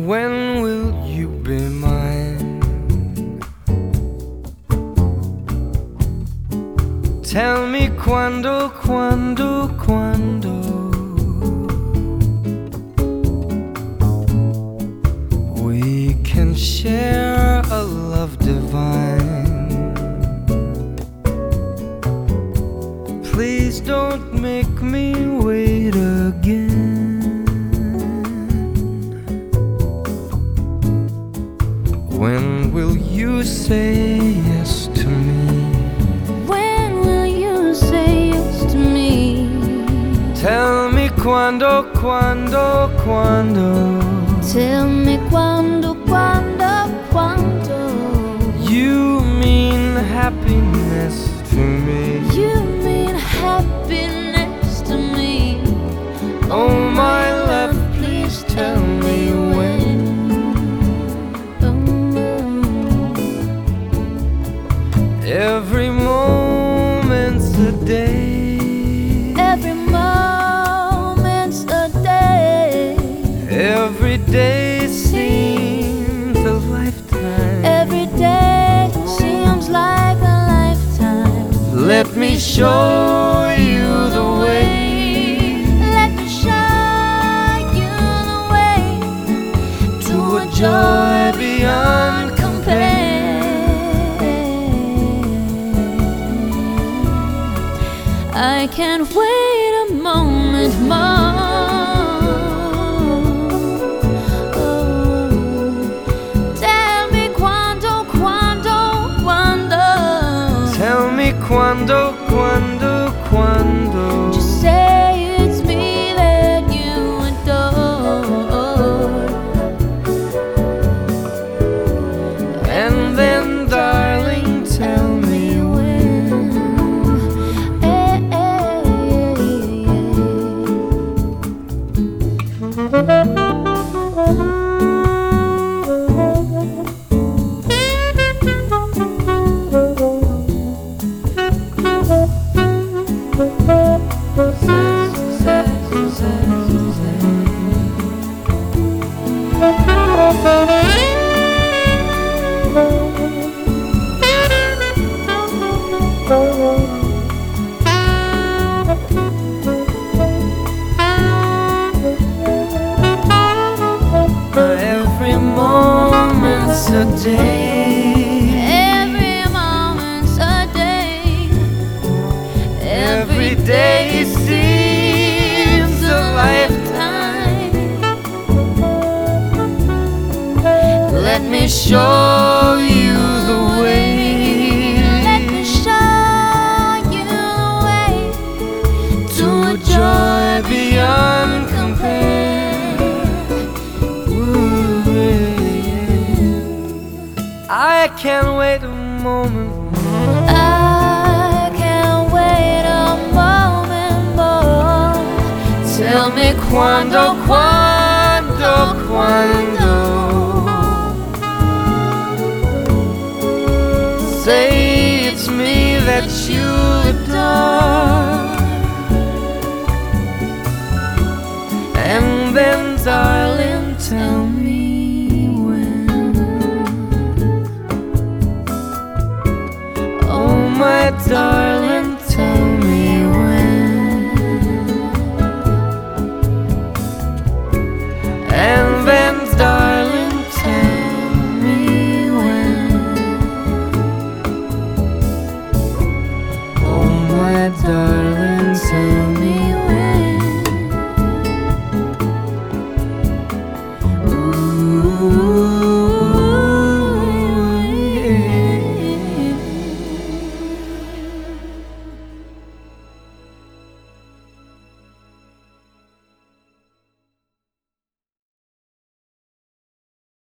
When will you be mine? Tell me quando, quando, quando we can share a love divine. Please don't make me wait again. When will you say yes to me? When will you say yes to me? Tell me quando, quando, quando. Tell me quando, quando, quando You mean happiness to me. you mean happiness to me. Oh my love, please tell me when. Every moment's a day. Every moment's a day. Every day seems a lifetime. Every day seems like a lifetime. Let me show you the way. Let me show you the way to a joy beyond compare. I can't wait a moment more. Tell me quando, quando, quando. Tell me quando, quando, quando. Just say it's me that you adore. And then, darling, tell me when. Every moment's a day. Every moment's a day. Every day seems a lifetime. Let me show you the way. Let me show you the way to a joy beyond compare. I can't wait a moment more. I can't wait a moment more. Tell me quando, quando, quando. Say it's me that you adore. And then, darling,